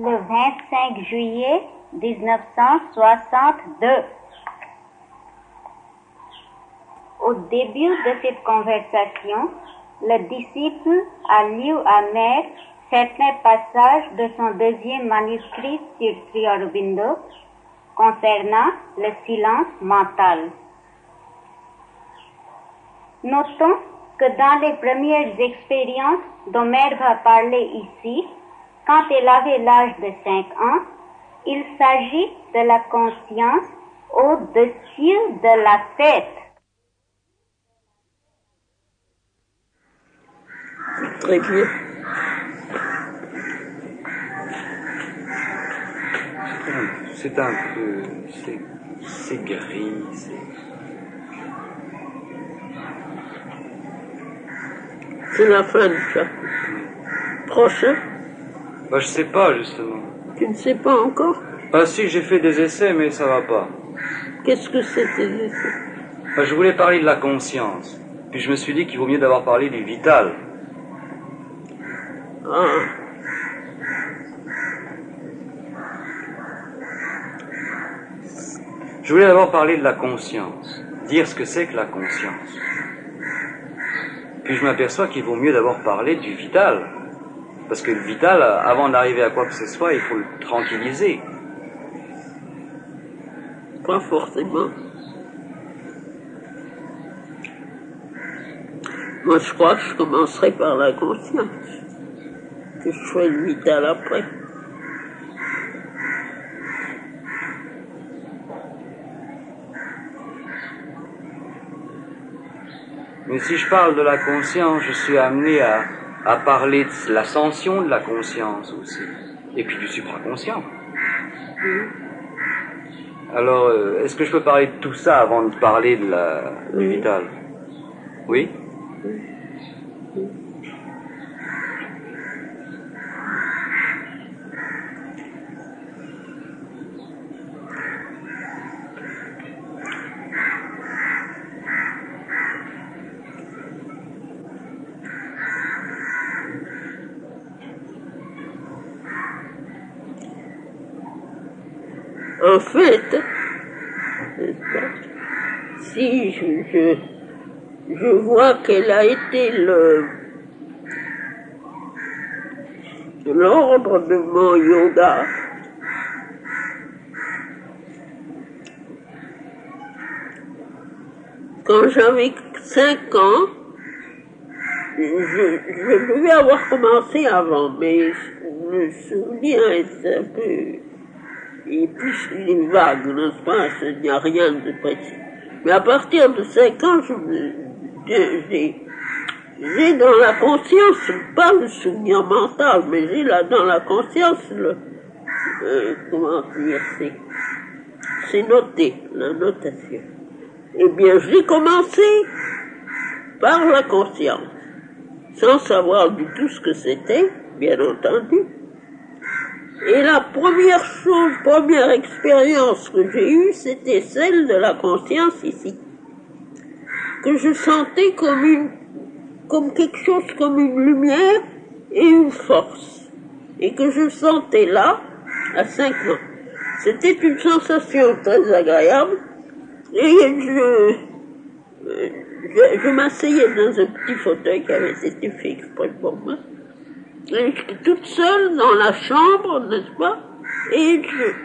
le 25 juillet 1962. Au début de cette conversation, le disciple a lu amer certains passages de son deuxième manuscrit sur Sri Aurobindo concernant le silence mental. Notons que dans les premières expériences dont Mère va parler ici, quand elle avait l'âge de 5 ans, il s'agit de la conscience au-dessus de la tête. Très bien. C'est un peu... c'est gris, C'est la fin du chapitre. Prochain? Bah, je sais pas, justement. Tu ne sais pas encore? Bah si, j'ai fait des essais, mais ça va pas. Qu'est-ce que c'est tes essais? Bah, je voulais parler de la conscience. Puis je me suis dit qu'il vaut mieux d'avoir parlé du vital. Ah. Je voulais d'abord parler de la conscience. Dire ce que c'est que la conscience. Puis je m'aperçois qu'il vaut mieux d'abord parler du vital. Parce que le vital, avant d'arriver à quoi que ce soit, il faut le tranquilliser. Pas forcément. Moi, je crois que je commencerai par la conscience. Que je ferai le vital après. Mais si je parle de la conscience, je suis amené à parler de l'ascension de la conscience aussi. Et puis du supraconscient. Alors, est-ce que je peux parler de tout ça avant de parler de du vital? Oui? En fait, si je vois quel a été l'ordre de mon yoga, quand j'avais 5 ans, je devais avoir commencé avant, mais le souvenir est un peu... Et plus il est vague, n'est-ce pas? Il n'y a rien de précis. Mais à partir de 5 ans, j'ai dans la conscience, pas le souvenir mental, mais j'ai là dans la conscience comment dire, c'est noté, la notation. Eh bien, j'ai commencé par la conscience, sans savoir du tout ce que c'était, bien entendu. Et la première expérience que j'ai eue, c'était celle de la conscience ici. Que je sentais comme quelque chose, comme une lumière et une force. Et que je sentais là, à 5 ans. C'était une sensation très agréable. Et je m'asseyais dans un petit fauteuil qui avait été fait exprès pour moi. Et j'étais toute seule dans la chambre, n'est-ce pas? Et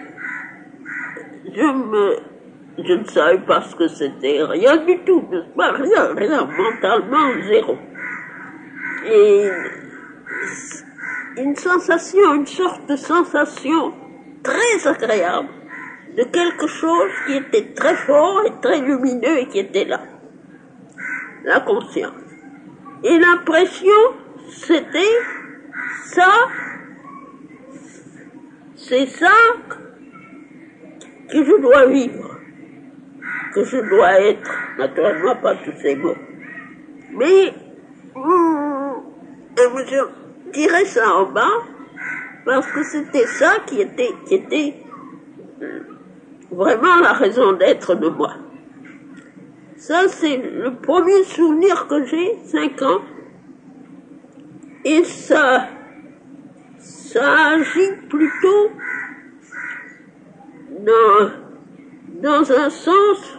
je ne savais pas ce que c'était, rien du tout, n'est-ce pas? Rien, mentalement, zéro. Et une sorte de sensation très agréable de quelque chose qui était très fort et très lumineux et qui était là. La conscience. Et l'impression, c'était ça, c'est ça que je dois vivre, que je dois être, naturellement pas tous ces mots. Mais, je dirais ça en bas, parce que c'était ça qui était vraiment la raison d'être de moi. Ça, c'est le premier souvenir que j'ai, 5 ans, et ça ça agit plutôt dans un sens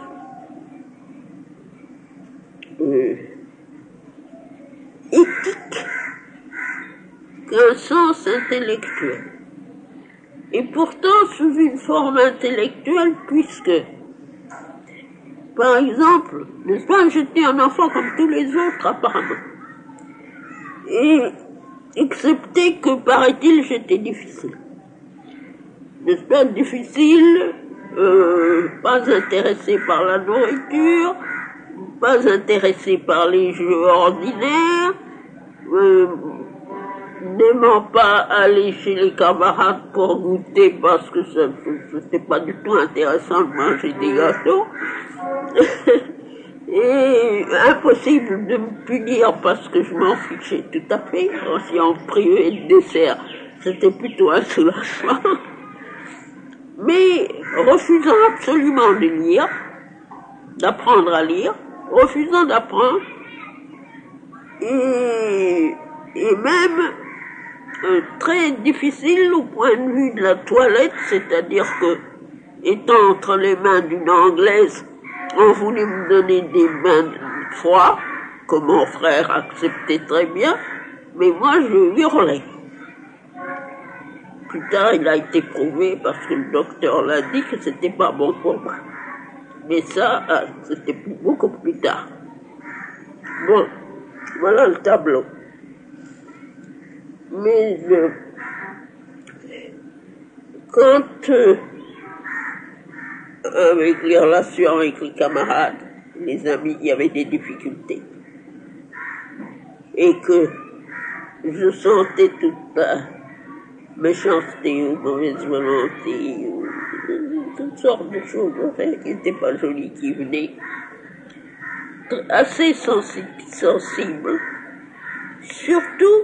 éthique qu'un sens intellectuel. Et pourtant sous une forme intellectuelle, puisque, par exemple, n'est-ce pas, j'étais un enfant comme tous les autres apparemment. Et excepté que, paraît-il, j'étais difficile. N'est-ce pas, difficile, pas intéressé par la nourriture, pas intéressé par les jeux ordinaires, n'aimant pas aller chez les camarades pour goûter parce que c'était pas du tout intéressant de manger des gâteaux. Et impossible de me punir parce que je m'en fichais tout à fait. Si on me privait de dessert, c'était plutôt un soulagement. Mais refusant absolument de lire, d'apprendre à lire, refusant d'apprendre, et même très difficile au point de vue de la toilette, c'est-à-dire que, étant entre les mains d'une Anglaise, on voulait me donner des bains froids, que mon frère acceptait très bien, mais moi je hurlais. Plus tard, il a été prouvé, parce que le docteur l'a dit, que c'était pas bon pour moi. Mais ça, c'était beaucoup plus tard. Bon, voilà le tableau. Mais quand, avec les relations avec les camarades, les amis, il y avait des difficultés. Et que je sentais toute la méchanceté ou mauvaise volonté, ou toutes sortes de choses qui n'étaient pas jolies, qui venaient assez sensibles, surtout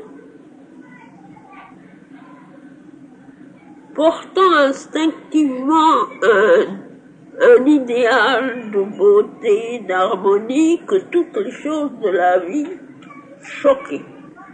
portant instinctivement un idéal de beauté, d'harmonie, que toutes les choses de la vie choquaient.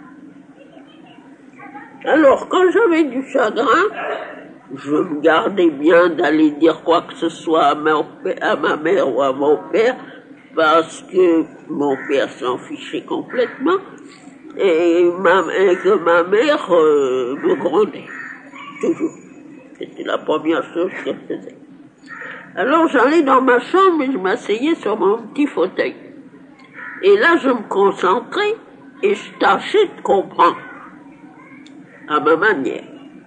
Alors, quand j'avais du chagrin, je me gardais bien d'aller dire quoi que ce soit à ma mère ou à mon père, parce que mon père s'en fichait complètement, et que ma mère me grondait, toujours. C'était la première chose qu'elle faisait. Alors j'allais dans ma chambre et je m'asseyais sur mon petit fauteuil. Et là, je me concentrais et je tâchais de comprendre à ma manière.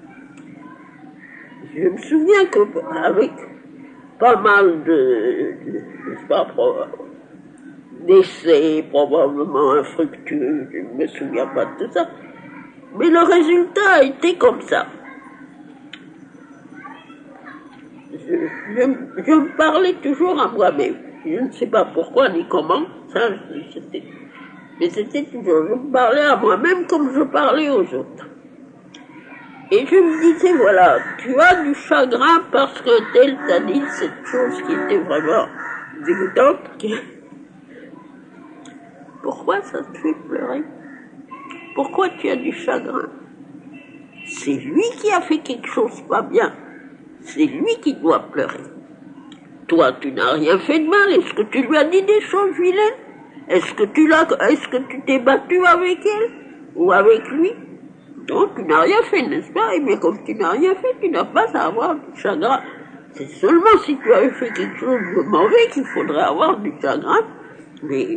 Je me souviens qu'avec pas mal d'essais, probablement infructueux, je ne me souviens pas de tout ça, mais le résultat a été comme ça. Je me parlais toujours à moi-même. Je ne sais pas pourquoi ni comment, mais c'était toujours, je me parlais à moi-même comme je parlais aux autres. Et je me disais, voilà, tu as du chagrin parce que tel t'a dit cette chose qui était vraiment dégoûtante. Pourquoi ça te fait pleurer? Pourquoi tu as du chagrin? C'est lui qui a fait quelque chose pas bien. C'est lui qui doit pleurer. Toi, tu n'as rien fait de mal. Est-ce que tu lui as dit des choses vilaines? Est-ce que tu t'es battu avec elle? Ou avec lui? Non, tu n'as rien fait, n'est-ce pas? Et bien, comme tu n'as rien fait, tu n'as pas à avoir du chagrin. C'est seulement si tu avais fait quelque chose de mauvais qu'il faudrait avoir du chagrin. Mais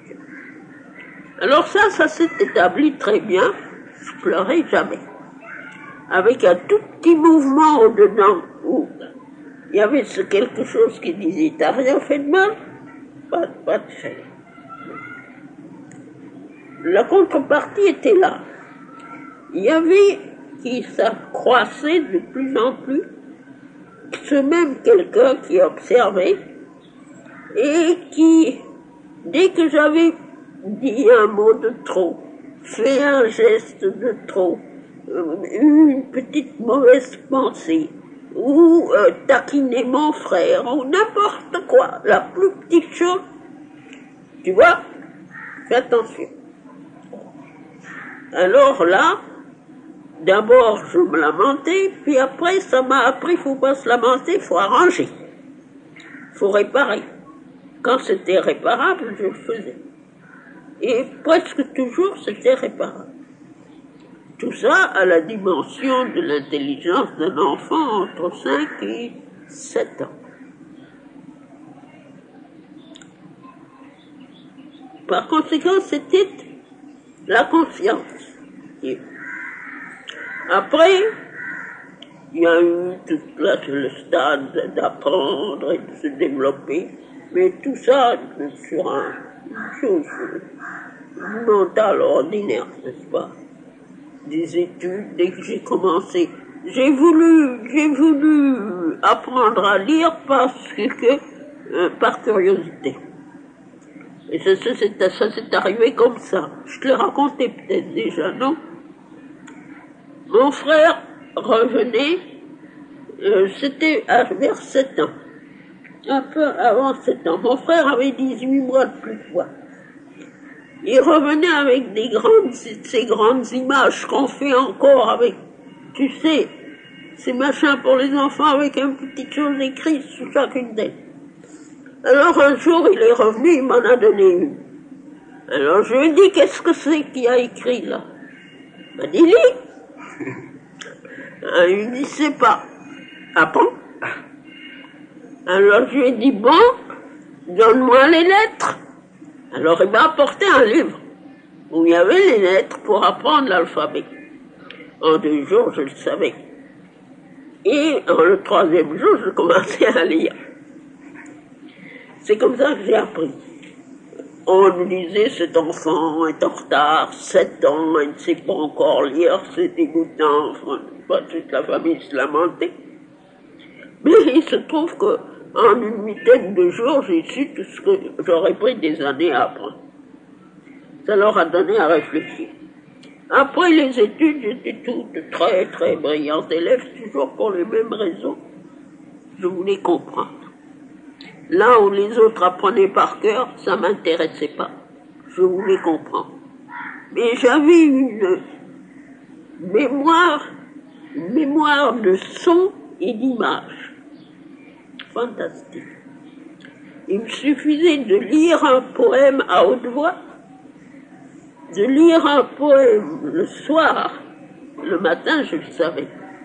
alors ça s'est établi très bien. Je pleurais jamais. Avec un tout petit mouvement au-dedans où il y avait quelque chose qui disait « T'as rien fait de mal ?» Pas de fait. La contrepartie était là. Il y avait, qui s'accroissait de plus en plus, ce même quelqu'un qui observait et qui, dès que j'avais dit un mot de trop, fait un geste de trop, une petite mauvaise pensée, ou taquiner mon frère, ou n'importe quoi, la plus petite chose, tu vois, fais attention. Alors là, D'abord, je me lamentais, puis après, ça m'a appris, il ne faut pas se lamenter, il faut arranger. Il faut réparer. Quand c'était réparable, je le faisais. Et presque toujours, c'était réparable. Tout ça à la dimension de l'intelligence d'un enfant entre 5 et 7 ans. Par conséquent, c'était la confiance. Et après, il y a eu tout le stade d'apprendre et de se développer, mais tout ça sur une chose mentale ordinaire, n'est-ce pas? Des études, dès que j'ai commencé, j'ai voulu apprendre à lire par curiosité. Et ça s'est arrivé comme ça. Je te l'ai raconté peut-être déjà, non? Mon frère revenait, c'était vers 7 ans. Un peu avant 7 ans. Mon frère avait 18 mois de plus que moi. Il revenait avec ces grandes images qu'on fait encore avec, tu sais, ces machins pour les enfants avec une petite chose écrite sur chacune d'elles. Alors un jour, il est revenu, il m'en a donné une. Alors je lui ai dit, qu'est-ce que c'est qu'il y a écrit là? Il m'a dit, lis. Il dit, c'est pas. Ah bon? Alors je lui ai dit, bon, donne-moi les lettres. Alors il m'a apporté un livre où il y avait les lettres pour apprendre l'alphabet. En 2 jours, je le savais. Et le 3e jour, je commençais à lire. C'est comme ça que j'ai appris. On me disait, cet enfant est en retard, 7 ans, il ne sait pas encore lire, c'est dégoûtant. Enfin, toute la famille se lamentait. Mais il se trouve qu'en une vingtaine de jours, j'ai su tout ce que j'aurais pris des années à apprendre. Ça leur a donné à réfléchir. Après les études, j'étais toute très, très brillante élève, toujours pour les mêmes raisons. Je voulais comprendre. Là où les autres apprenaient par cœur, ça m'intéressait pas. Je voulais comprendre. Mais j'avais une mémoire de sons et d'images. Fantastique. Il me suffisait de lire un poème à haute voix, de lire un poème le soir, le matin, je le savais.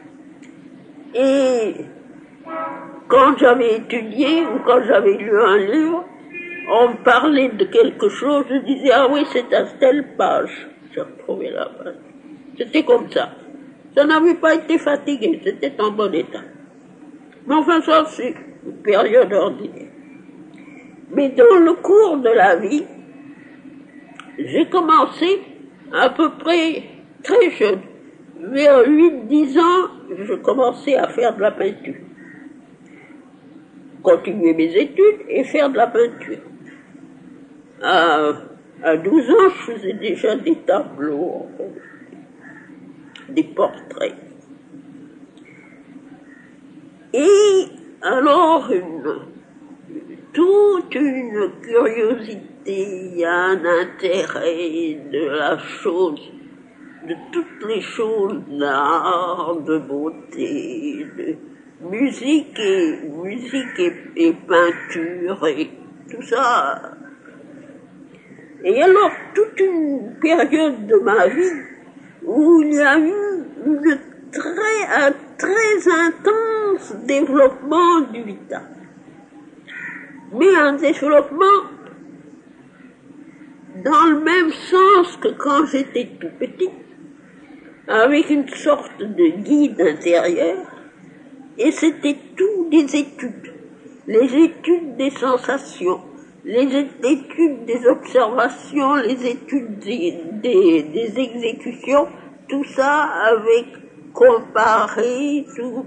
Et quand j'avais étudié ou quand j'avais lu un livre, on me parlait de quelque chose, je disais, ah oui, c'est à telle page. J'ai retrouvé la page. C'était comme ça. Ça n'avait pas été fatigué, c'était en bon état. Mais enfin, ça, c'est une période ordinaire. Mais dans le cours de la vie, j'ai commencé à peu près très jeune. Vers 8-10 ans, je commençais à faire de la peinture. Continuer mes études et faire de la peinture. À 12 ans, je faisais déjà des tableaux, des portraits. Et alors, toute une curiosité, un intérêt de la chose, de toutes les choses d'art, de beauté, de musique et peinture et tout ça. Et alors, toute une période de ma vie où il y a eu un très intense développement du vital. Mais un développement dans le même sens que quand j'étais tout petit, avec une sorte de guide intérieur, et c'était tout des études. Les études des sensations, les études des observations, les études des exécutions, tout ça avec comparé, tout,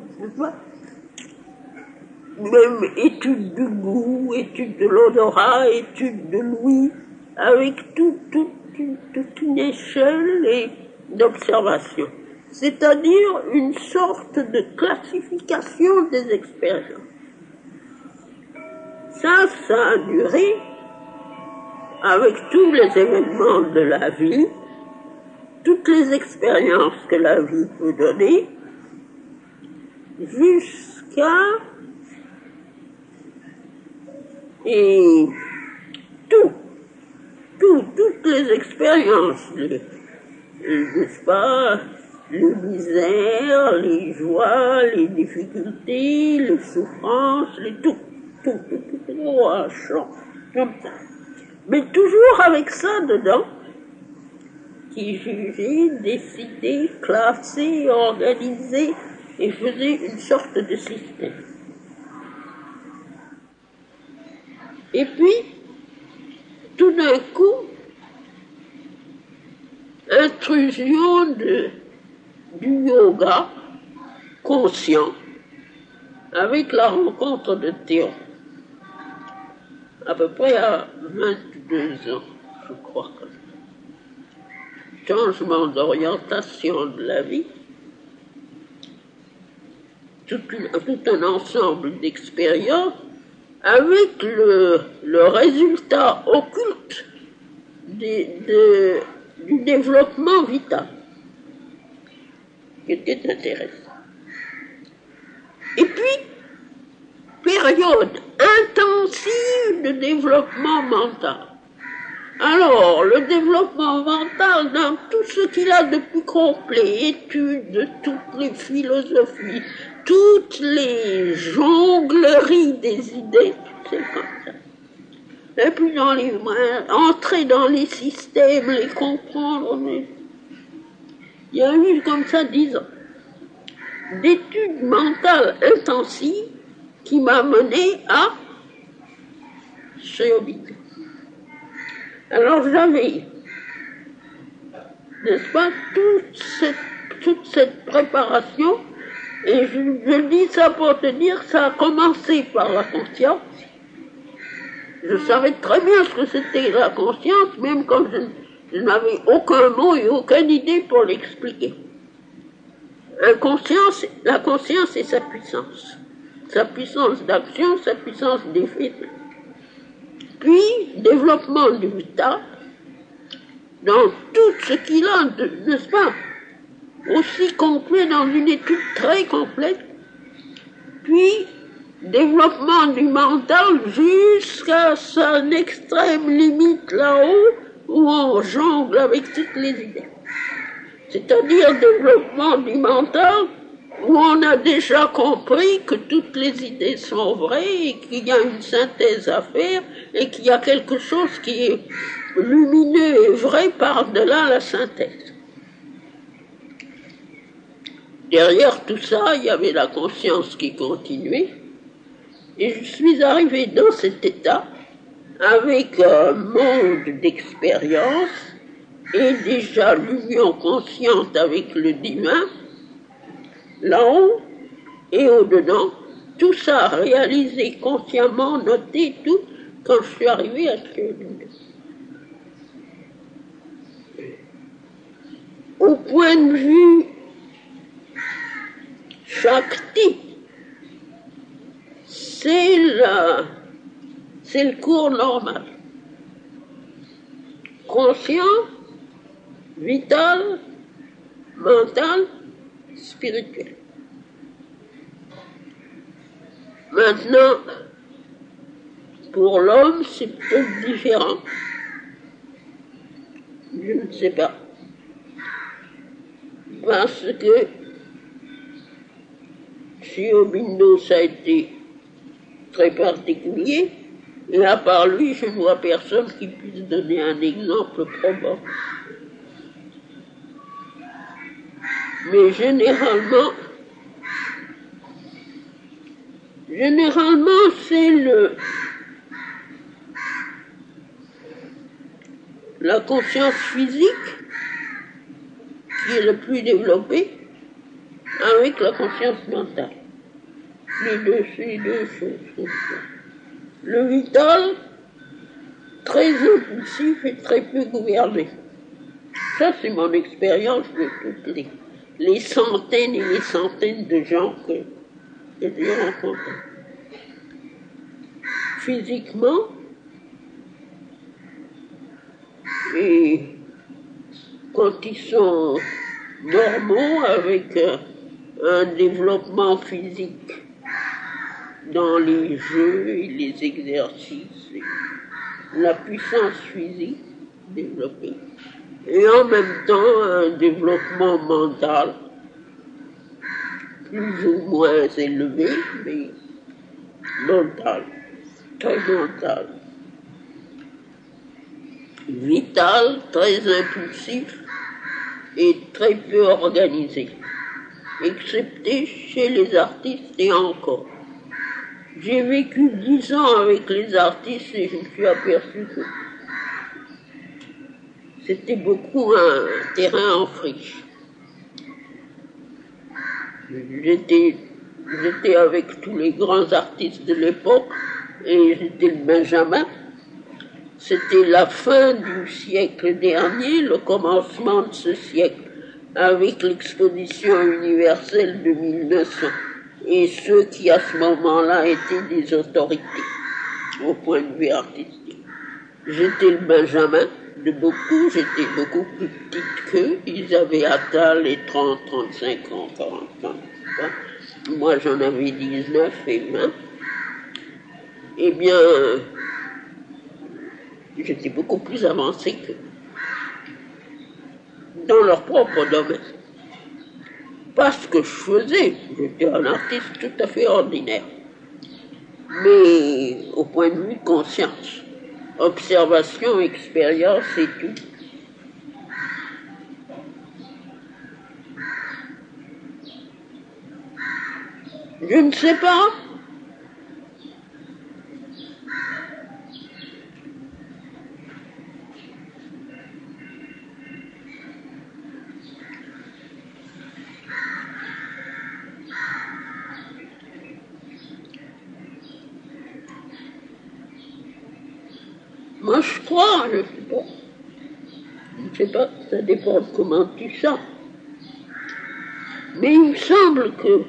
même études du goût, études de l'odorat, études de l'ouïe, avec toute une échelle d'observation. C'est-à-dire une sorte de classification des expériences. Ça a duré avec tous les événements de la vie, toutes les expériences que la vie peut donner, jusqu'à et toutes les expériences, n'est-ce pas, les misères, les joies, les difficultés, les souffrances, tout, un champ, comme ça. Mais toujours avec ça dedans, qui jugeait, décidait, classait, organisait et faisait une sorte de système. Et puis, tout d'un coup, intrusion du yoga conscient avec la rencontre de Théon, à peu près à 22 ans, je crois. Changement d'orientation de la vie, tout un ensemble d'expériences avec le résultat occulte du développement vital, qui était intéressant. Et puis, période intensive de développement mental. Alors, le développement mental, dans tout ce qu'il a de plus complet, études de toutes les philosophies, toutes les jongleries des idées, c'est comme ça. Et puis entrer dans les systèmes, les comprendre. Il y a eu comme ça 10 ans d'études mentales intensives qui m'a mené à Chéobit. Alors j'avais, n'est-ce pas, toute cette préparation, et je dis ça pour te dire, ça a commencé par la conscience. Je savais très bien ce que c'était la conscience, même quand je n'avais aucun mot et aucune idée pour l'expliquer. La conscience est sa puissance d'action, sa puissance d'effet. Puis, développement du vital, dans tout ce qu'il a, n'est-ce pas, aussi complet, dans une étude très complète, puis développement du mental jusqu'à son extrême limite là-haut, où on jongle avec toutes les idées. C'est-à-dire développement du mental, où on a déjà compris que toutes les idées sont vraies et qu'il y a une synthèse à faire et qu'il y a quelque chose qui est lumineux et vrai par-delà la synthèse. Derrière tout ça, il y avait la conscience qui continuait et je suis arrivé dans cet état avec un monde d'expérience et déjà l'union consciente avec le divin, là-haut et au-dedans, tout ça réalisé consciemment, noté, tout, quand je suis arrivé à Théodule. Au point de vue Shakti, c'est le cours normal. Conscient, vital, mental, spirituel. Maintenant, pour l'homme, c'est peut-être différent. Je ne sais pas. Parce que chez Aurobindo, ça a été très particulier, et à part lui, je ne vois personne qui puisse donner un exemple probant. Mais généralement, c'est la conscience physique qui est le plus développée avec la conscience mentale. Les deux choses. Le vital, très impulsif et très peu gouverné. Ça, c'est mon expérience de toutes les centaines et les centaines de gens que j'ai rencontrés. Physiquement et quand ils sont normaux avec un développement physique dans les jeux et les exercices, et la puissance physique développée, et en même temps un développement mental plus ou moins élevé, mais mental, très mental, vital, très impulsif et très peu organisé, excepté chez les artistes et encore. J'ai vécu 10 ans avec les artistes et je me suis aperçu que c'était beaucoup un terrain en friche. J'étais avec tous les grands artistes de l'époque et j'étais le Benjamin. C'était la fin du siècle dernier, le commencement de ce siècle, avec l'exposition universelle de 1900 et ceux qui à ce moment-là étaient des autorités au point de vue artistique. J'étais le Benjamin de beaucoup, j'étais beaucoup plus petite qu'eux, ils avaient atteint les 30, 35 ans, 40 ans. Moi j'en avais 19 et 20. Eh bien, j'étais beaucoup plus avancé qu'eux, dans leur propre domaine. Pas ce que je faisais, j'étais un artiste tout à fait ordinaire, mais au point de vue de conscience, observation, expérience et tout. Je ne sais pas. Moi, je crois, je ne sais pas, ça dépend de comment tu sens. Mais il me semble que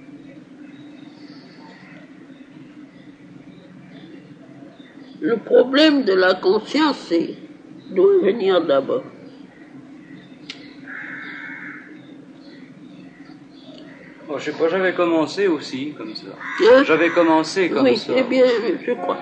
le problème de la conscience, c'est d'où venir d'abord. Oh, je sais pas, j'avais commencé aussi comme ça. Hein? J'avais commencé comme ça. Oui, eh bien, je crois.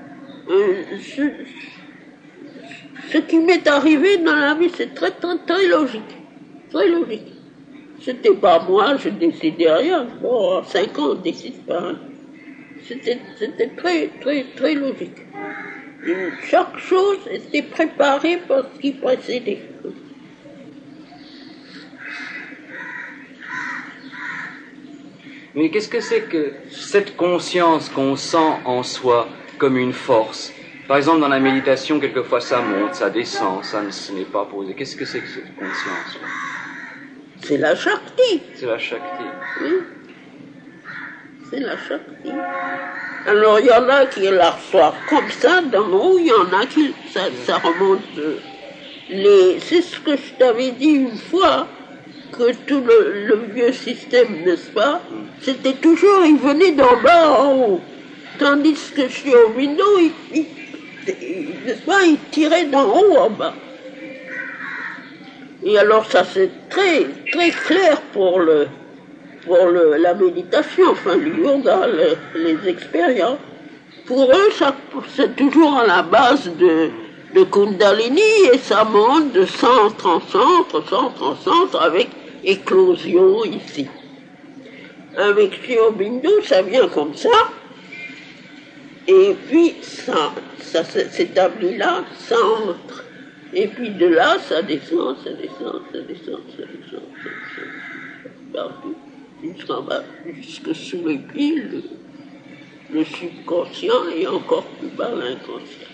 Ce qui m'est arrivé dans la vie, c'est très, très, très logique. Très logique. C'était pas moi, je décidais rien. Bon, à 5 ans, on décide pas rien. C'était très, très, très logique. Et chaque chose était préparée par ce qui précédait. Mais qu'est-ce que c'est que cette conscience qu'on sent en soi comme une force? Par exemple, dans la méditation, quelquefois ça monte, ça descend, ça ne n'est pas posé. Qu'est-ce que c'est que cette conscience-là? C'est la Shakti. C'est la Shakti. Oui. C'est la Shakti. Alors, il y en a qui la reçoivent comme ça, d'en haut, il y en a qui, ça remonte. C'est ce que je t'avais dit une fois, que tout le vieux système, n'est-ce pas, c'était toujours, il venait d'en bas en haut. Tandis que chez Aurobindo, n'est-ce pas, il tirait d'en haut en bas. Et alors ça c'est très, très clair pour la méditation, enfin le yoga, les expériences. Pour eux, ça, c'est toujours à la base de Kundalini et ça monte de centre en centre avec éclosion ici. Avec Sri Aurobindo, ça vient comme ça. Et puis ça s'établit là, ça entre. Et puis de là, ça descend. Partout, jusqu'en bas, jusque sous les pieds, le subconscient et encore plus bas l'inconscient.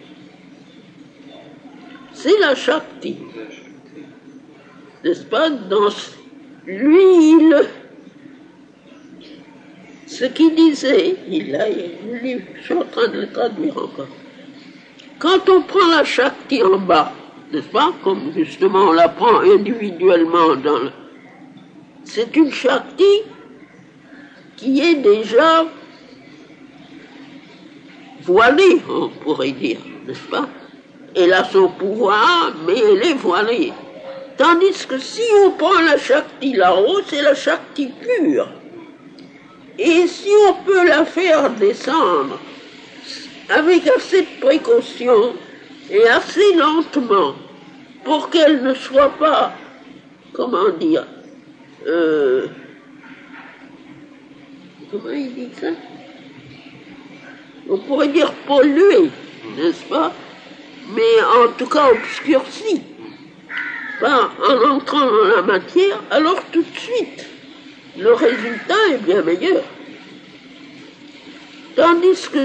C'est la Shakti. N'est-ce pas? Dans lui, ce qu'il disait, le livre, je suis en train de le traduire encore. Quand on prend la Shakti en bas, n'est-ce pas? Comme justement on la prend individuellement c'est une Shakti qui est déjà voilée, on pourrait dire, n'est-ce pas? Elle a son pouvoir, mais elle est voilée. Tandis que si on prend la Shakti là-haut, c'est la Shakti pure. Et si on peut la faire descendre avec assez de précaution et assez lentement pour qu'elle ne soit pas, comment dire, comment il dit ça? On pourrait dire polluée, n'est-ce pas? Mais en tout cas obscurcie. Pas en entrant dans la matière, alors tout de suite, le résultat est bien meilleur. Tandis que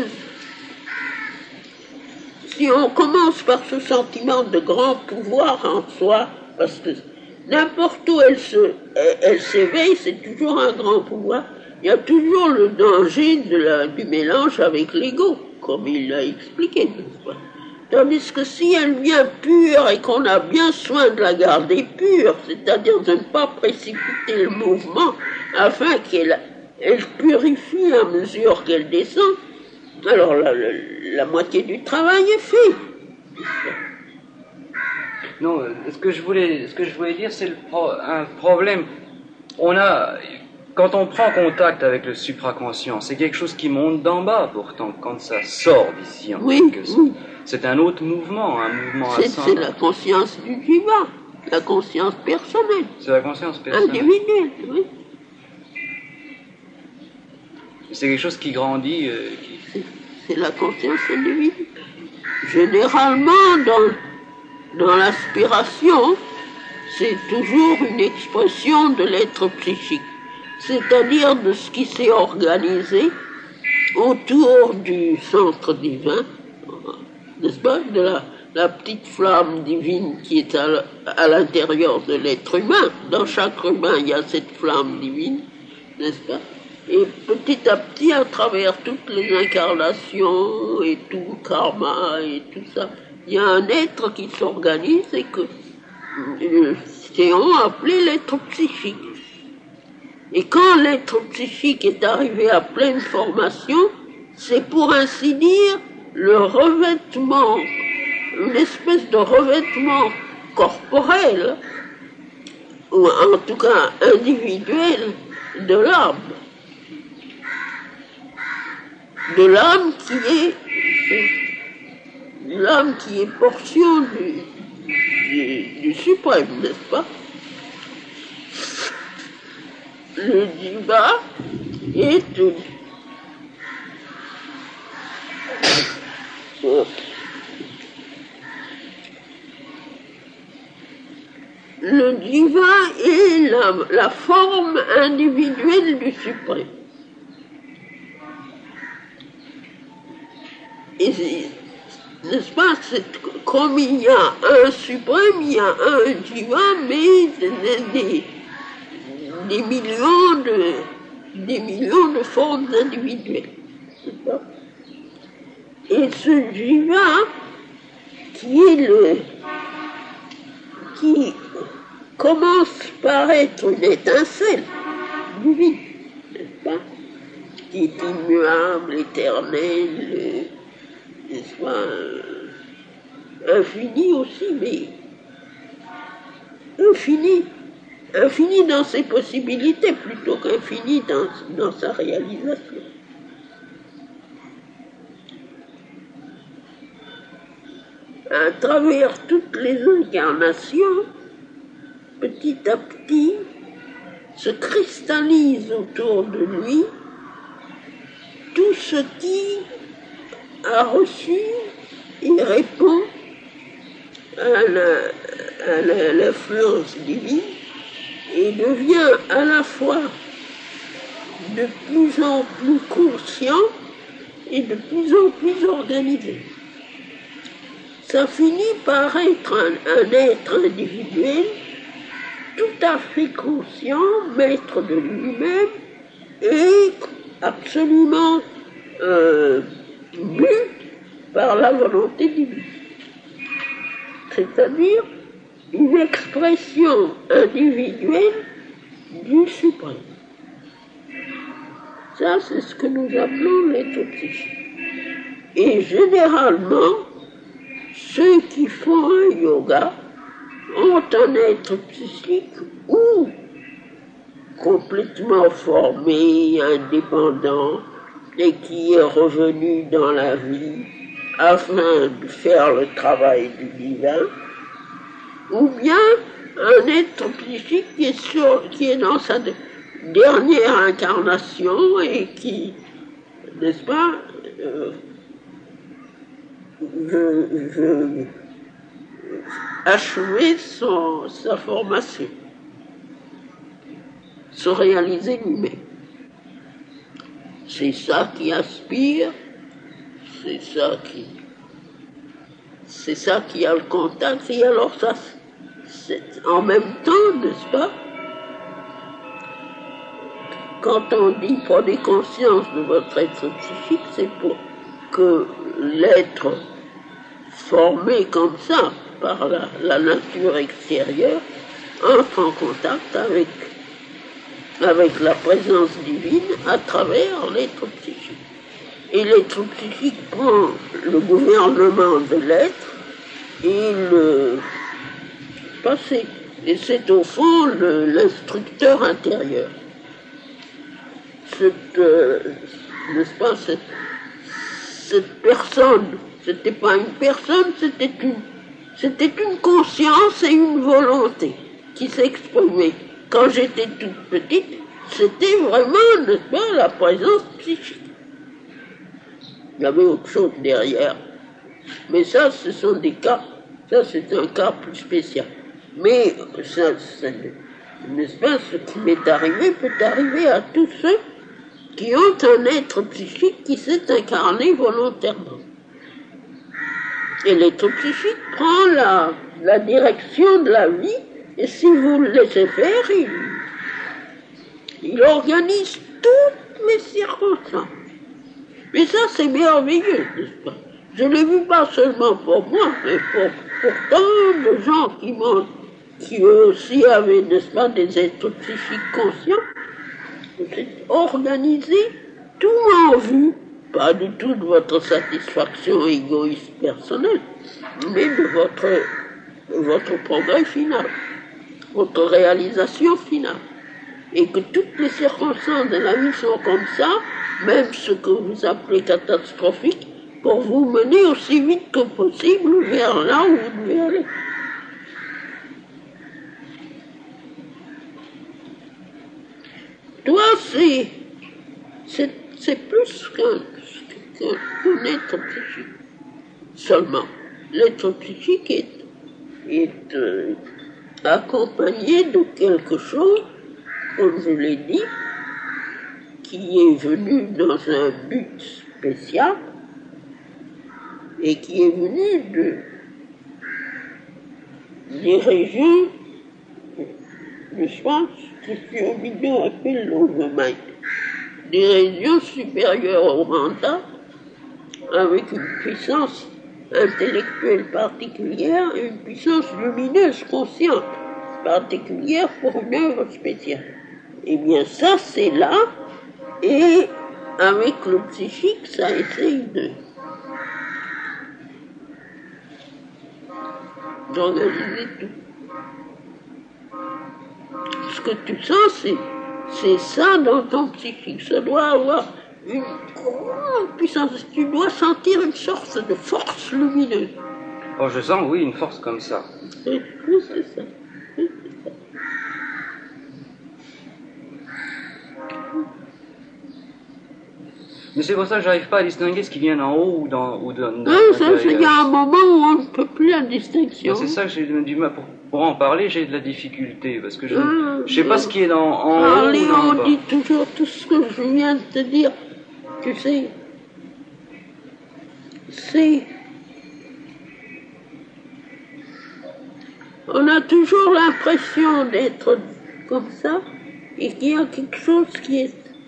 si on commence par ce sentiment de grand pouvoir en soi, parce que n'importe où elle s'éveille, c'est toujours un grand pouvoir, il y a toujours le danger du mélange avec l'ego, comme il l'a expliqué, n'est-ce pas? Tandis que si elle vient pure et qu'on a bien soin de la garder pure, c'est-à-dire de ne pas précipiter le mouvement afin qu'elle purifie à mesure qu'elle descend, alors la moitié du travail est fait. Non, ce que je voulais dire, c'est un problème. Quand on prend contact avec le supraconscient, c'est quelque chose qui monte d'en bas, pourtant, quand ça sort d'ici, en quelque sorte. Oui. C'est un autre mouvement, un mouvement ascendant. C'est la conscience du divin, la conscience personnelle. C'est la conscience personnelle. Individuelle, oui. C'est quelque chose qui grandit. C'est la conscience individuelle. Généralement, dans l'aspiration, c'est toujours une expression de l'être psychique, c'est-à-dire de ce qui s'est organisé autour du centre divin, n'est-ce pas, de la petite flamme divine qui est à l'intérieur de l'être humain. Dans chaque humain, il y a cette flamme divine, n'est-ce pas? Et petit à petit, à travers toutes les incarnations et tout le karma et tout ça, il y a un être qui s'organise et que on appelé l'être psychique. Et quand l'être psychique est arrivé à pleine formation, c'est pour ainsi dire le revêtement, une espèce de revêtement corporel, ou en tout cas individuel, de l'âme. De l'âme qui est portion du suprême, n'est-ce pas? Le divin est le divin est la forme individuelle du suprême. Et n'est-ce pas, comme il y a un suprême, il y a un divin, mais des millions de formes individuelles. Et ce divin, qui commence par être une étincelle divine, n'est-ce pas, qui est immuable, éternel, n'est-ce pas, infini aussi, mais infini dans ses possibilités plutôt qu'infini dans sa réalisation. À travers toutes les incarnations, petit à petit, se cristallise autour de lui tout ce qui a reçu et répond à l'influence divine et devient à la fois de plus en plus conscient et de plus en plus organisé. Ça finit par être un être individuel tout à fait conscient, maître de lui-même et absolument bu par la volonté divine. C'est-à-dire une expression individuelle du suprême. Ça, c'est ce que nous appelons l'être psychique. Et généralement, ceux qui font un yoga ont ont un être psychique ou complètement formé, indépendant, et qui est revenu dans la vie afin de faire le travail du divin, ou bien un être psychique qui est dans sa dernière incarnation et qui, n'est-ce pas, veut achever sa formation, se réaliser lui-même. C'est ça qui aspire, c'est ça qui a le contact, et alors ça, c'est en même temps, n'est-ce pas, quand on dit prenez conscience de votre être psychique, c'est pour que l'être formé comme ça par la nature extérieure entre en contact avec la présence divine à travers l'être psychique. Et l'être psychique prend le gouvernement de l'être et le passé. Et c'est au fond l'instructeur intérieur. N'est-ce pas, cette personne, c'était pas une personne, c'était une conscience et une volonté qui s'exprimaient. Quand j'étais toute petite, c'était vraiment, n'est-ce pas, la présence psychique. Il y avait autre chose derrière. Mais ça, ce sont des cas, ça c'est un cas plus spécial. Mais ça n'est-ce pas, ce qui m'est arrivé peut arriver à tous ceux qui ont un être psychique qui s'est incarné volontairement. Et l'être psychique prend la direction de la vie, et si vous le laissez faire, il organise toutes les circonstances. Mais ça, c'est merveilleux, n'est-ce pas? Je ne l'ai vu pas seulement pour moi, mais pour tant de gens qui eux aussi avaient, n'est-ce pas, des êtres psychiques conscients. C'est organisé tout en vue, pas du tout de votre satisfaction égoïste personnelle, mais de votre progrès final, votre réalisation finale. Et que toutes les circonstances de la vie sont comme ça, même ce que vous appelez catastrophique, pour vous mener aussi vite que possible vers là où vous devez aller. Toi, c'est plus qu'un être psychique. Seulement, l'être psychique est accompagné de quelque chose, comme je l'ai dit, qui est venu dans un but spécial et qui est venu des régions, je pense, que Fiobido appelle l'overmind, des régions supérieures au mental, avec une puissance intellectuelle particulière et une puissance lumineuse consciente particulière pour une œuvre spéciale. Eh bien ça c'est là, et avec le psychique ça essaye d'organiser tout. Ce que tu sens, c'est ça dans ton psychique. Ça doit avoir une grande puissance. Tu dois sentir une sorte de force lumineuse. Oh, je sens, oui, une force comme ça. C'est ça. Mais c'est pour ça que j'arrive pas à distinguer ce qui vient d'en haut ou d'en ça, il y a un moment où on ne peut plus la distinction. C'est ça que j'ai du mal pour en parler, j'ai de la difficulté parce que je sais pas ce qui est en haut ou Léon en bas. dit toujours tout ce que je viens de te dire. Tu sais, on a toujours l'impression d'être comme ça et qu'il y a quelque chose qui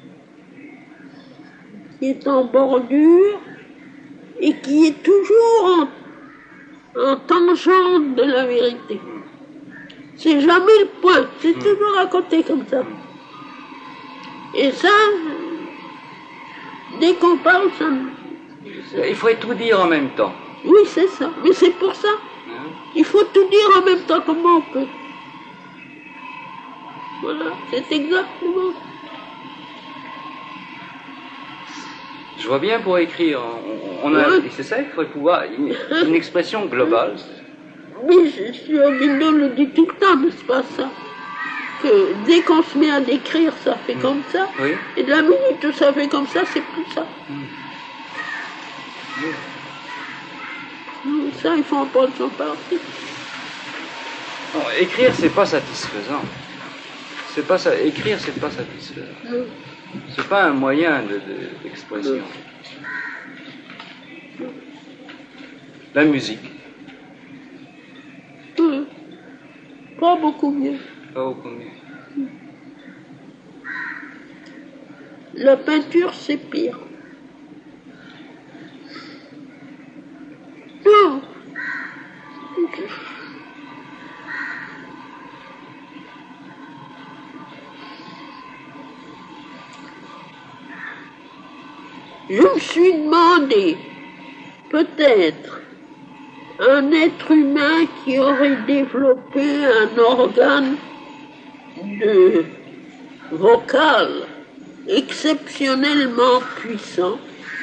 est en bordure et qui est toujours en tangente de la vérité. C'est jamais le point, c'est toujours à côté comme ça. Et ça, dès qu'on parle, ça... Il faudrait tout dire en même temps. Oui, c'est ça. Mais c'est pour ça. Il faut tout dire en même temps comment on peut. Voilà, c'est exactement. Je vois bien pour écrire, on a, Ouais. c'est ça, il faudrait pouvoir, une expression globale. Oui, Aubindo le dit tout le temps, n'est-ce pas ça? Que dès qu'on se met à décrire, ça fait comme ça. Oui. Et de la minute où ça fait comme ça, c'est plus ça. Ça, il faut en prendre son parti. Non, écrire, c'est pas satisfaisant. C'est pas ça. Écrire, c'est pas satisfaisant. C'est pas un moyen d'expression. La musique, Pas beaucoup mieux. pas au premier. La peinture, c'est pire. Non. Je me suis demandé, peut-être, un être humain qui aurait développé un organe de vocal exceptionnellement puissant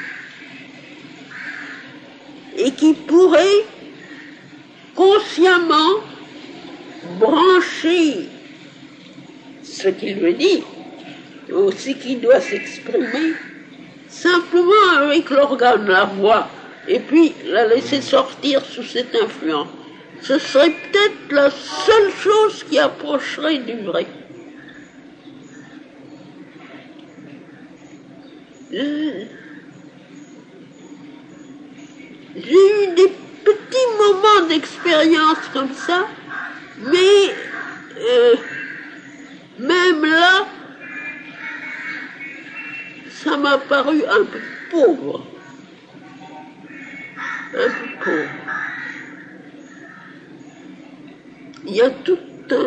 et qui pourrait consciemment brancher ce qu'il veut dire, aussi qu'il doit s'exprimer, simplement avec l'organe, la voix, et puis la laisser sortir sous cette influence. Ce serait peut-être la seule chose qui approcherait du vrai. J'ai eu des petits moments d'expérience comme ça, mais même là, ça m'a paru un peu pauvre. Un peu pauvre. Il y a tout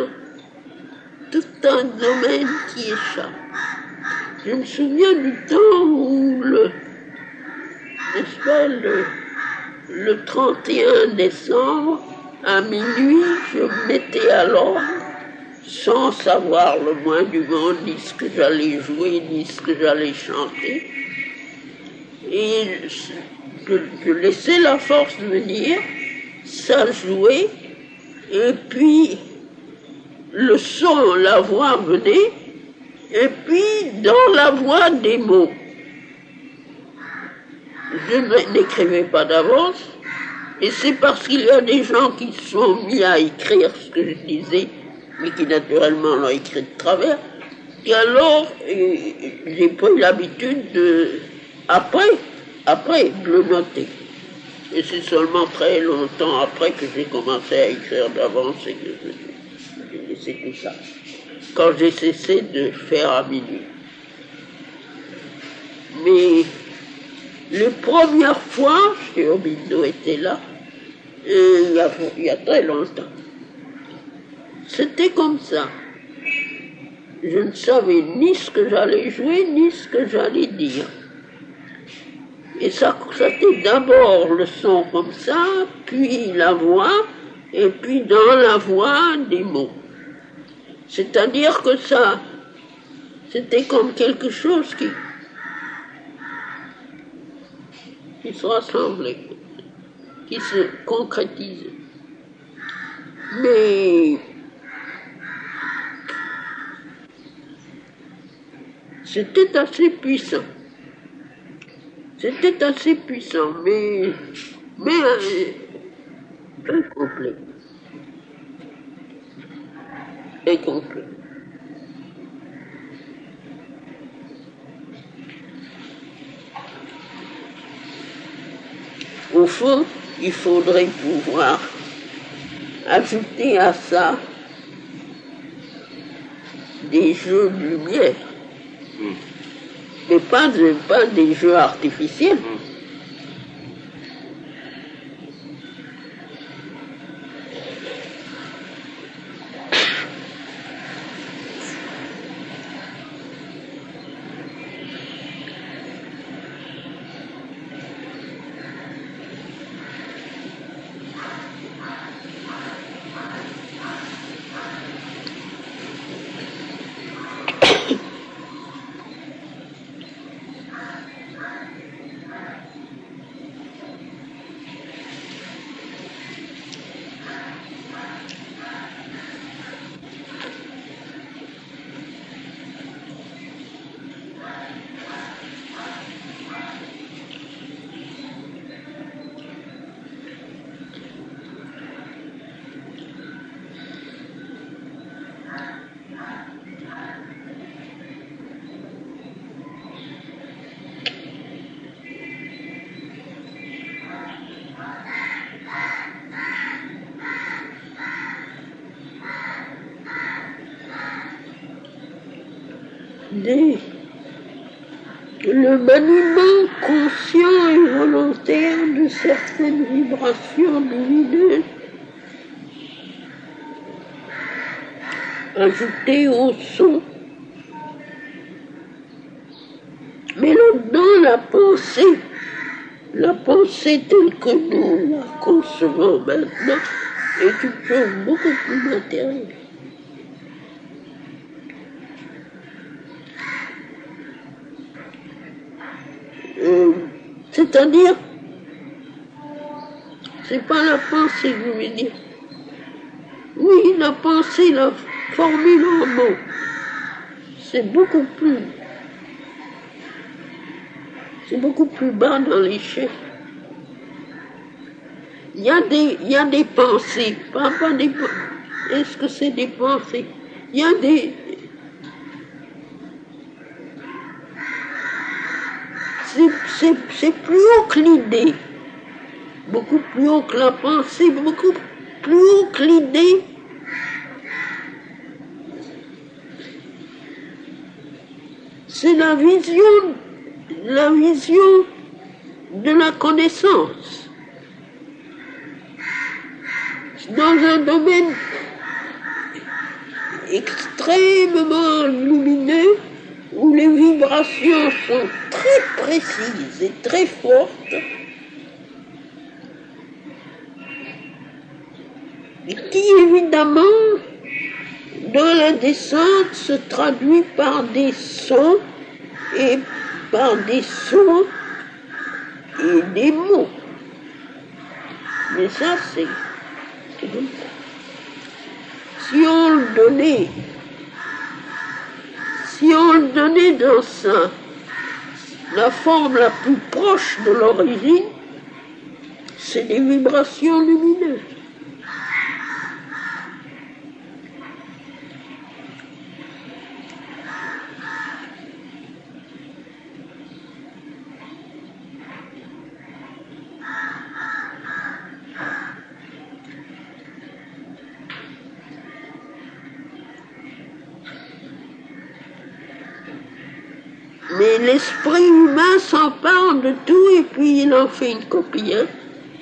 un domaine qui échappe. Je me souviens du temps où n'est-ce pas, le 31 décembre, à minuit, je me mettais à l'ordre, sans savoir le moins du monde, ni ce que j'allais jouer, ni ce que j'allais chanter. Et je laissais la force venir, ça jouait, et puis le son, la voix venait, et puis dans la voix des mots. Je n'écrivais pas d'avance, et c'est parce qu'il y a des gens qui se sont mis à écrire ce que je disais, mais qui naturellement l'ont écrit de travers, qu'alors j'ai pris l'habitude après, de le noter. Et c'est seulement très longtemps après que j'ai commencé à écrire d'avance et que j'ai laissé tout ça. Quand j'ai cessé de faire à minuit. Mais les premières fois, chez Aubindo était là, il y a très longtemps. C'était comme ça. Je ne savais ni ce que j'allais jouer, ni ce que j'allais dire. Et ça c'était d'abord le son comme ça, puis la voix, et puis dans la voix des mots. C'est-à-dire que ça, c'était comme quelque chose qui se rassemblait, qui se concrétisait. Mais c'était assez puissant. C'était assez puissant, mais incomplet. Incomplet. Au fond, il faudrait pouvoir ajouter à ça des jeux de lumière. Mais pas des jeux artificiels. le maniement conscient et volontaire de certaines vibrations lumineuses ajoutées au son. Mais là-dedans, la pensée telle que nous la concevons maintenant est une chose beaucoup plus matérielle. C'est-à-dire, c'est pas la pensée que je veux dire. Oui, la pensée, la formule en mots, c'est beaucoup plus bas dans l'échelle. Il y a des pensées, pas des pensées. Est-ce que c'est des pensées? Il y a des... C'est plus haut que l'idée, beaucoup plus haut que la pensée, beaucoup plus haut que l'idée. C'est la vision de la connaissance dans un domaine extrêmement lumineux où les vibrations sont très précises et très fortes et qui évidemment dans la descente se traduit par des sons et des mots. Mais ça, c'est comme ça. Si on le donnait dans la forme la plus proche de l'origine, c'est des vibrations lumineuses. Mais l'esprit humain s'empare de tout et puis il en fait une copie. Hein?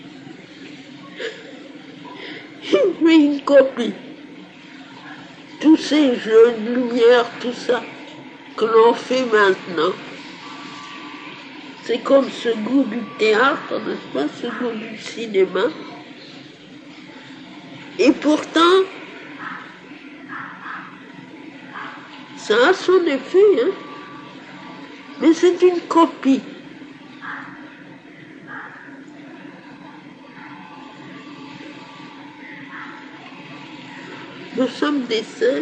Il fait une copie. Tous ces jeux de lumière, tout ça, que l'on fait maintenant. C'est comme ce goût du théâtre, n'est-ce pas, ce goût du cinéma. Et pourtant, ça a son effet, hein. Mais c'est une copie. Nous sommes des singes.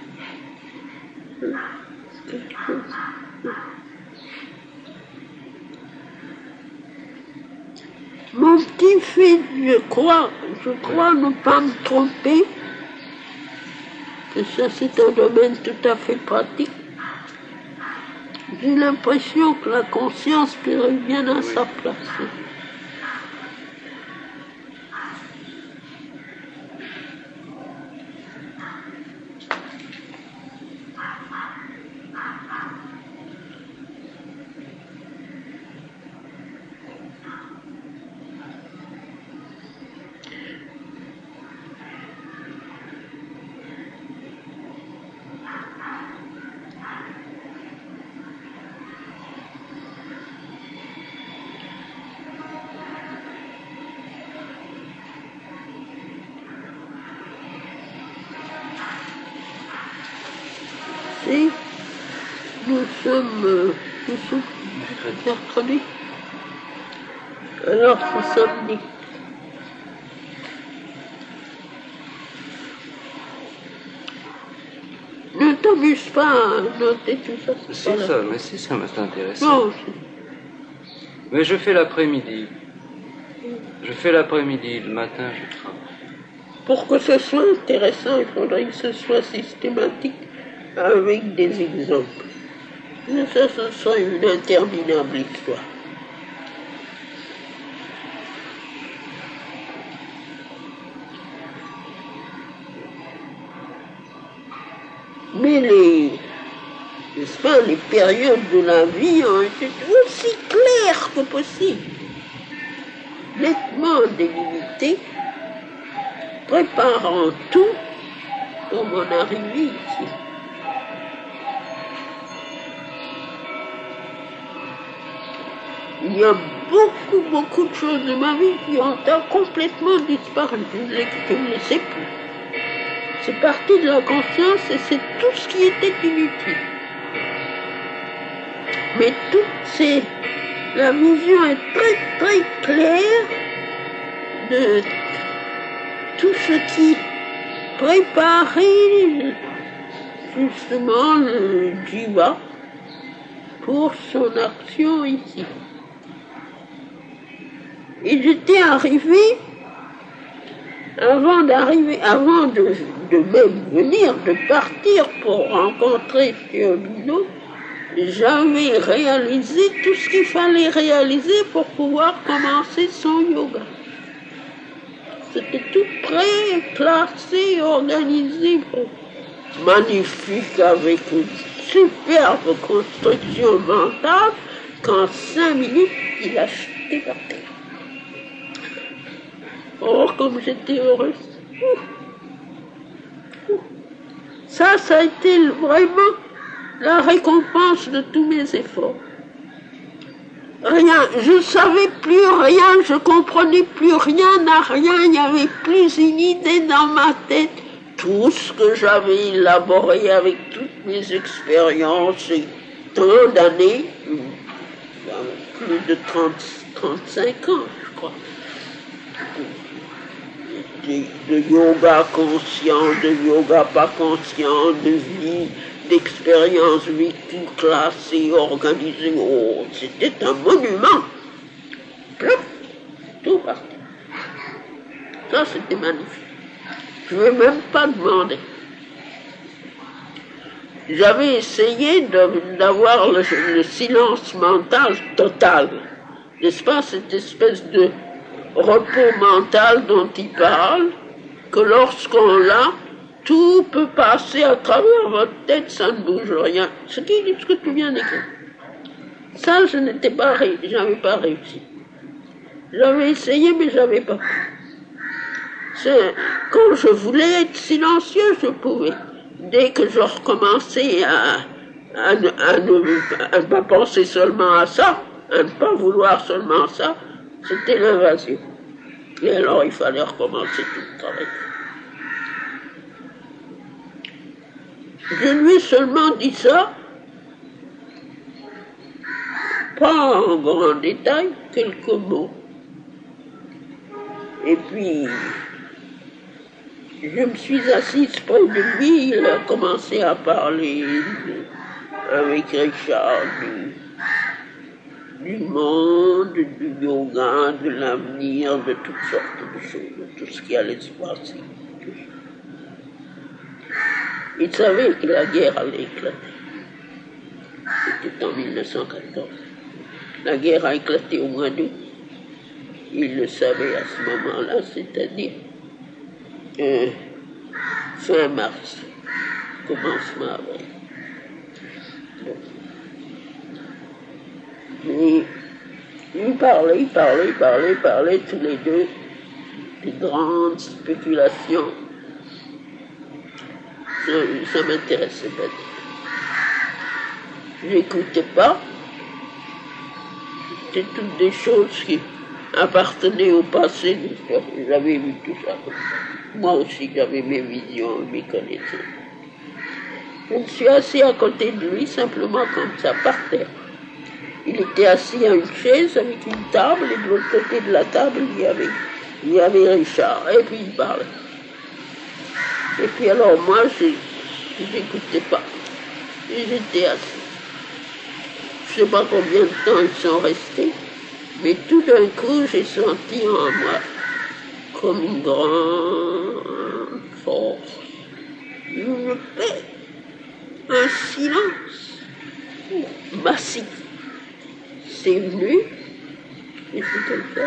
Mon petit-fils, je crois ne pas me tromper, que ça c'est un domaine tout à fait pratique. J'ai l'impression que la conscience revient bien à sa place. Si nous sommes mercredi, alors c'est samedi. Ne t'amuse pas à noter tout ça. C'est ça, mais c'est ça, mais c'est intéressant. Non, mais je fais l'après-midi. Le matin, je travaille. Pour que ce soit intéressant, il faudrait que ce soit systématique avec des exemples. Mais ça, ce sera une interminable histoire. Mais les enfin, les périodes de la vie ont été aussi claires que possible, nettement délimitées, préparant tout pour mon arrivée ici. Il y a beaucoup de choses de ma vie qui ont complètement disparu. Je ne les sais plus. C'est parti de la conscience et c'est tout ce qui était inutile. Mais la vision est très claire de tout ce qui préparait justement le jiva pour son action ici. Et j'étais arrivé, avant de même venir, de partir pour rencontrer Fiorino, j'avais réalisé tout ce qu'il fallait réaliser pour pouvoir commencer son yoga. C'était tout prêt, classé, organisé, magnifique, avec une superbe construction mentale, qu'en 5 minutes, il a jeté par terre. Oh, comme j'étais heureuse. Ça a été vraiment la récompense de tous mes efforts. Rien, je savais plus rien, je comprenais plus rien à rien, il n'y avait plus une idée dans ma tête. Tout ce que j'avais élaboré avec toutes mes expériences et tant d'années, plus de 35 ans, je crois. De yoga conscient, de yoga pas conscient, de vie, d'expérience vécue, classée, organisée. Oh, c'était un monument. Plop, tout parti. Ça, c'était magnifique. Je ne vais même pas demander. J'avais essayé d'avoir le silence mental total. N'est-ce pas, cette espèce de repos mental dont il parle, que lorsqu'on l'a, tout peut passer à travers votre tête, ça ne bouge rien. Ce que tu viens d'écrire. Ça, j'avais pas réussi. J'avais essayé, mais j'avais pas pu. Quand je voulais être silencieux, je pouvais. Dès que je recommençais à ne pas penser seulement à ça, à ne pas vouloir seulement ça, c'était l'invasion. Et alors, il fallait recommencer tout le travail. Je lui ai seulement dit ça, pas en grand détail, quelques mots. Et puis, je me suis assise près de lui, il a commencé à parler avec Richard du monde, du yoga, de l'avenir, de toutes sortes de choses, de tout ce qui allait se passer. Il savait que la guerre allait éclater. C'était en 1914. La guerre a éclaté au mois d'août. Il le savait à ce moment-là, c'est-à-dire fin mars, commencement avril. Bon. Mais ils parlaient tous les deux des grandes spéculations. Ça m'intéressait pas. Je n'écoutais pas. C'était toutes des choses qui appartenaient au passé. J'avais vu tout ça. Moi aussi, j'avais mes visions, mes connaissances. Je me suis assis à côté de lui, simplement comme ça, par terre. Il était assis à une chaise avec une table, et de l'autre côté de la table, il y avait Richard, et puis il parlait. Et puis alors moi, je n'écoutais pas. Et j'étais assis. Je ne sais pas combien de temps ils sont restés, mais tout d'un coup, j'ai senti en moi comme une grande force, une paix, un silence massif. C'est venu, et c'est comme ça,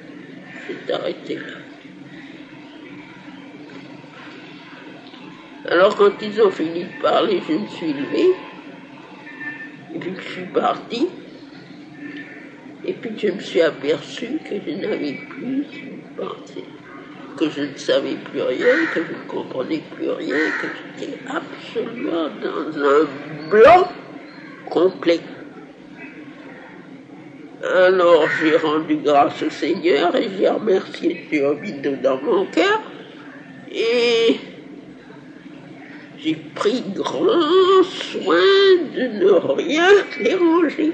c'est arrêté là. Alors quand ils ont fini de parler, je me suis levée, et puis je suis partie, et puis je me suis aperçue que je n'avais plus une pensée, que je ne savais plus rien, que je ne comprenais plus rien, que j'étais absolument dans un blanc complet. Alors j'ai rendu grâce au Seigneur et j'ai remercié Théobino dans mon cœur et j'ai pris grand soin de ne rien déranger.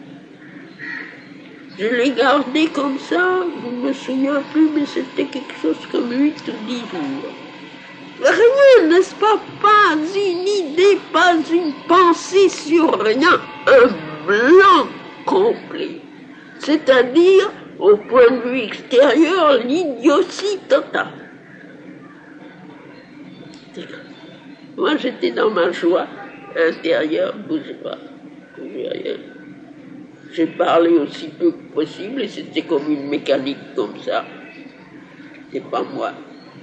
Je l'ai gardé comme ça, je ne me souviens plus, mais c'était quelque chose comme 8 ou 10 jours. Rien, n'est-ce pas? Pas une idée, pas une pensée sur rien. Un blanc complet. C'est-à-dire, au point de vue extérieur, l'idiotie totale. Moi, j'étais dans ma joie intérieure, bougez pas, bougez rien. J'ai parlé aussi peu que possible et c'était comme une mécanique comme ça. C'était pas moi.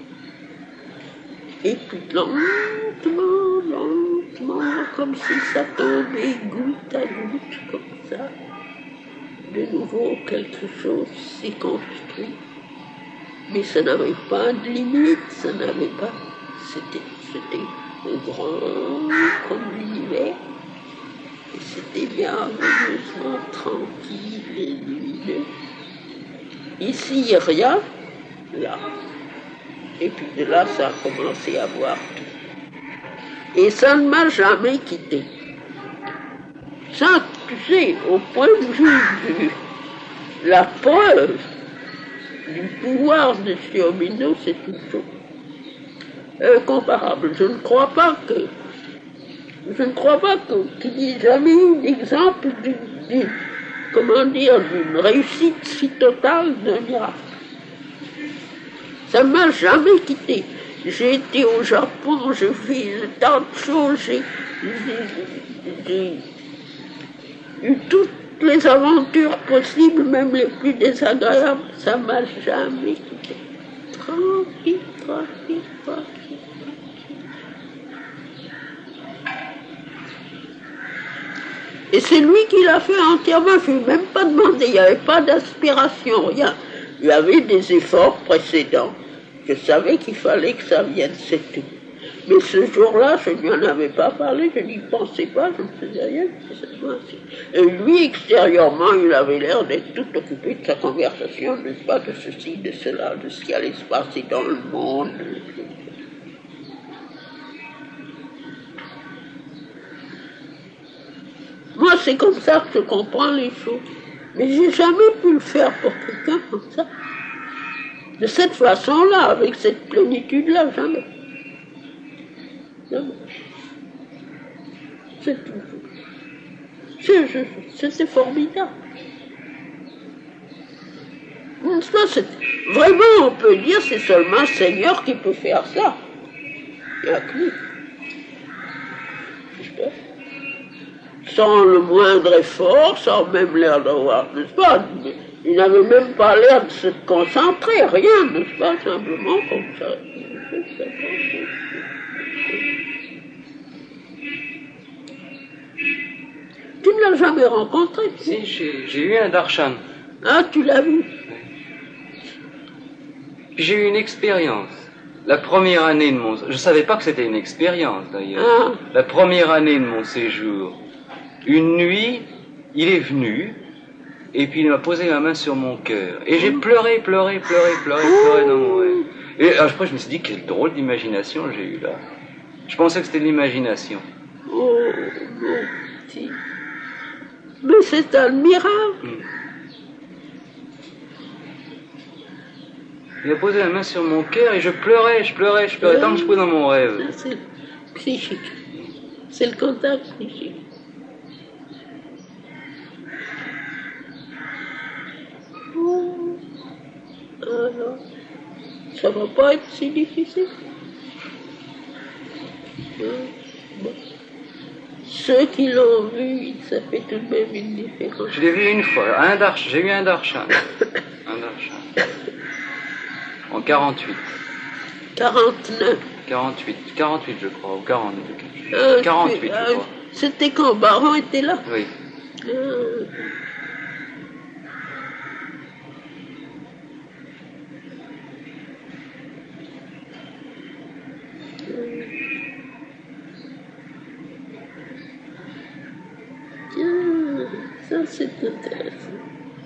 Et puis lentement, comme si ça tombait goutte à goutte, comme ça. De nouveau, quelque chose s'est construit. Mais ça n'avait pas de limite, ça n'avait pas. C'était grand comme l'univers. Et c'était merveilleusement tranquille et lumineux. Ici, rien, là. Et puis de là, ça a commencé à voir tout. Et ça ne m'a jamais quitté. Ça, tu sais, au point de vue de la preuve du pouvoir de Théobino, c'est toujours incomparable. Je ne crois pas qu'il n'y ait jamais eu d'exemple d'une réussite si totale d'un miracle. Ça ne m'a jamais quitté. J'ai été au Japon, j'ai fait tant de choses, j'ai eu toutes les aventures possibles, même les plus désagréables. Ça ne m'a jamais quitté. Tranquille. Et c'est lui qui l'a fait entièrement, je ne lui ai même pas demandé, il n'y avait pas d'aspiration, rien. Il y avait des efforts précédents. Je savais qu'il fallait que ça vienne, c'est tout. Mais ce jour-là, je ne lui en avais pas parlé, je n'y pensais pas, je ne faisais rien. Et lui, extérieurement, il avait l'air d'être tout occupé de sa conversation, n'est-ce pas, de ceci, de cela, de ce qui allait se passer dans le monde. Moi, c'est comme ça que je comprends les choses. Mais j'ai jamais pu le faire pour quelqu'un comme ça. De cette façon-là, avec cette plénitude-là, jamais. Jamais. C'est tout. C'était formidable. N'est-ce pas, vraiment, on peut dire, c'est seulement le Seigneur qui peut faire ça. Il n'y a que lui. Sans le moindre effort, sans même l'air d'avoir, n'est-ce pas? Il n'avait même pas l'air de se concentrer, rien, n'est-ce pas? Simplement comme ça. Tu ne l'as jamais rencontré? Si, j'ai eu un darshan. Ah, tu l'as vu? Puis j'ai eu une expérience. La première année de mon... Je ne savais pas que c'était une expérience, d'ailleurs. Ah. La première année de mon séjour. Une nuit, il est venu, et puis il m'a posé la main sur mon cœur. Et j'ai pleuré dans mon rêve. Et après, je me suis dit, quelle drôle d'imagination j'ai eu là. Je pensais que c'était de l'imagination. Oh, mon petit. Mais c'est admirable. Il a posé la main sur mon cœur et je pleurais tant que je pouvais dans mon rêve. C'est psychique. C'est le contact psychique. Alors, ça va pas être si difficile. Bon. Ceux qui l'ont vu, ça fait tout de même une différence. Je l'ai vu une fois, j'ai eu un darshan. En 48. 49. 48 je crois, ou 42. 48 je crois. C'était quand Baron était là? Oui. Tiens, ça c'est intéressant.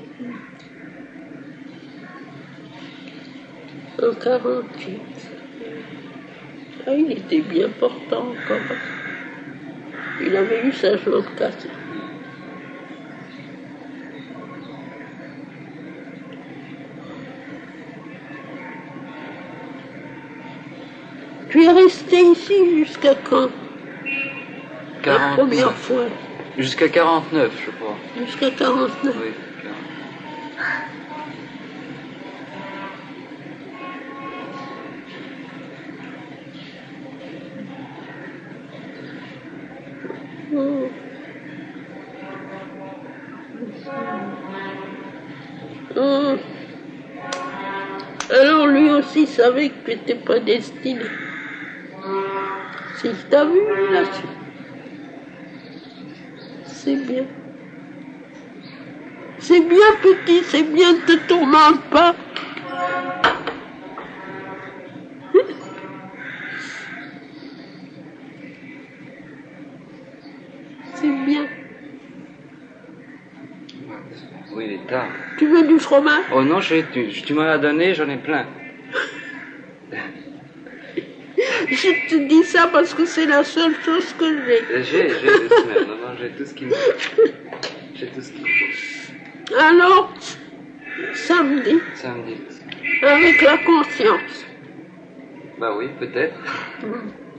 En 48. Ah, il était bien portant encore. Il avait eu sa jambe cassée. Tu es resté ici jusqu'à quand? 49. La première fois. Jusqu'à 49, je crois. Jusqu'à 49. Oui. Oh. Oh. Alors lui aussi savait que tu n'étais pas destiné. Si t'as vu là, c'est bien. C'est bien petit, c'est bien, ne te tourmente pas. C'est bien. Oui, il est tard. Tu veux du fromage? Oh non, tu m'en as donné, j'en ai plein. Je te dis ça parce que c'est la seule chose que j'ai. J'ai 2 semaines, non, j'ai tout ce qu'il me faut. J'ai tout ce qu'il me faut. Alors, samedi, Samedi. avec la conscience. Bah oui, peut-être.